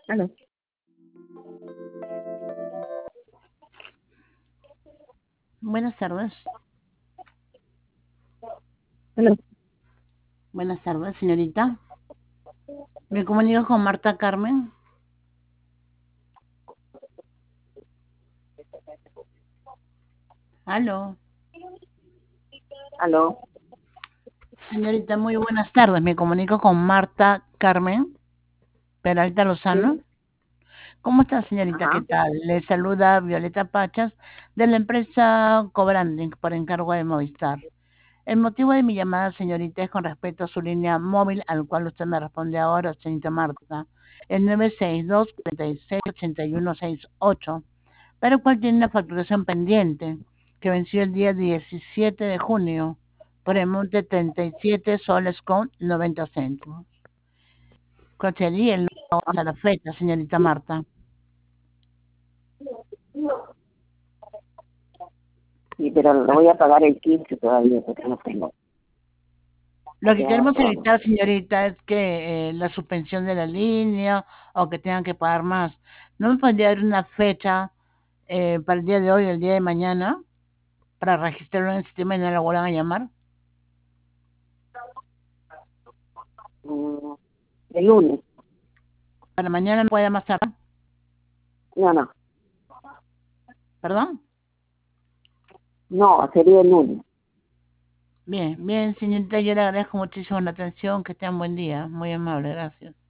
Aló. Buenas tardes. Aló. Buenas tardes, señorita. Me comunico con Marta Carmen. Aló. Aló. Señorita, muy buenas tardes. Me comunico con Marta Carmen Peralta Lozano. Sí. ¿Cómo está, señorita? ¿Qué Ajá. tal? Le saluda Violeta Pachas de la empresa Cobranding por encargo de Movistar. El motivo de mi llamada, señorita, es con respecto a su línea móvil, al cual usted me responde ahora, señorita Marta, el 962-46-8168, pero el cual tiene una facturación pendiente que venció el día 17 de junio por el monte 37 soles con 90 céntimos. ¿Cuál sería el nuevo a la fecha, señorita Marta? Sí, pero lo voy a pagar el 15 todavía porque no tengo. Ha Lo que quedado queremos todo. evitar, señorita, es que la suspensión de la línea o que tengan que pagar más. ¿No me podría dar una fecha para el día de hoy o el día de mañana para registrarlo en el sistema y no la vuelvan a llamar? Mm, el lunes. Para mañana no puede más tarde. No, no. ¿Perdón? No, sería el lunes. Bien, bien, señorita, yo le agradezco muchísimo la atención. Que tengan buen día. Muy amable, gracias.